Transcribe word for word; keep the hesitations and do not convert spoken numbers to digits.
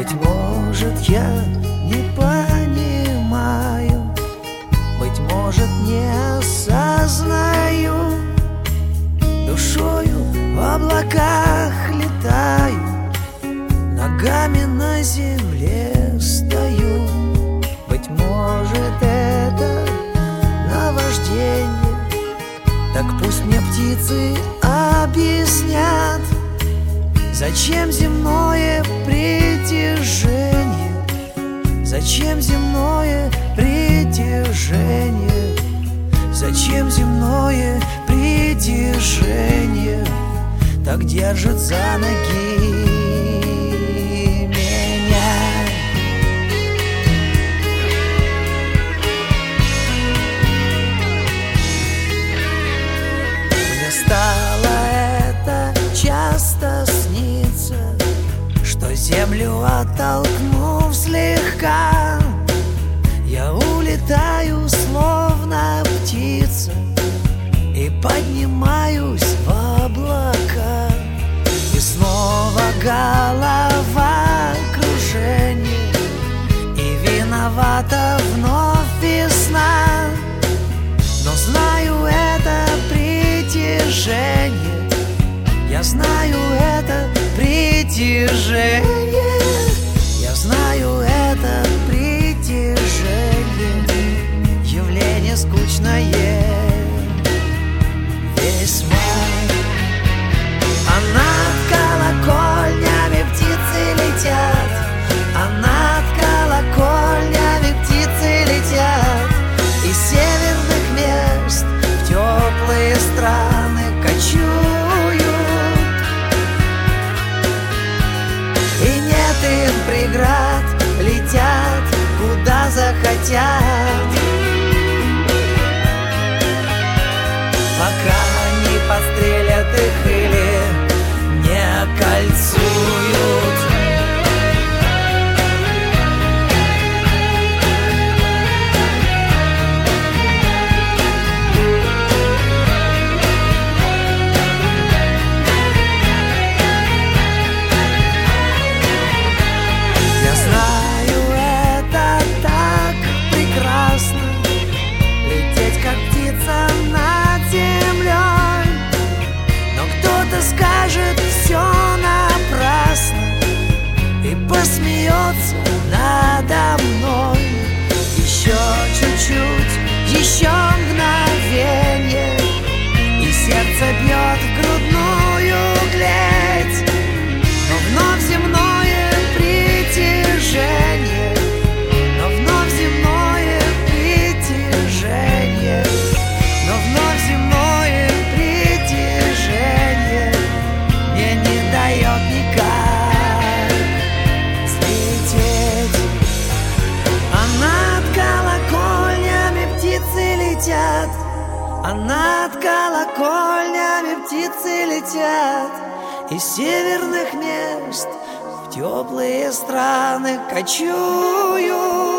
Быть может, я не понимаю, быть может, не осознаю, душою в облаках летаю, ногами на земле стою. Быть может, это наваждение, так пусть мне птицы объяснят, зачем земное притяжение, зачем земное притяжение, зачем земное притяжение так держит за ноги меня. Мне стало это часто снится, что землю оттолкнув слегка, я улетаю, словно птица, и поднимаюсь в облака. И снова головокружение, и виновата вновь весна. Но знаю это притяжение, я знаю это притяжение, я знаю это притяжение, явление скучное весь май. А над колокольнями птицы летят, а над колокольнями птицы летят, из северных мест в теплые страны кочуют. И нет им преград, летят куда захотят, пока не подстрелят их или не окольцуют. Я знаю это так прекрасно, лететь как птица над землей. Но кто-то скажет все напрасно и посмеется надо мной. Еще чуть-чуть, еще мгновенье, и сердце бьет в грудную клеть. Но вновь земное притяжение, но вновь земное притяжение, но вновь земное притяжение мне не дает никак взлететь. А над колокольнями птицы летят, а над колокольнями птицы летят, из северных мест в теплые страны кочуют.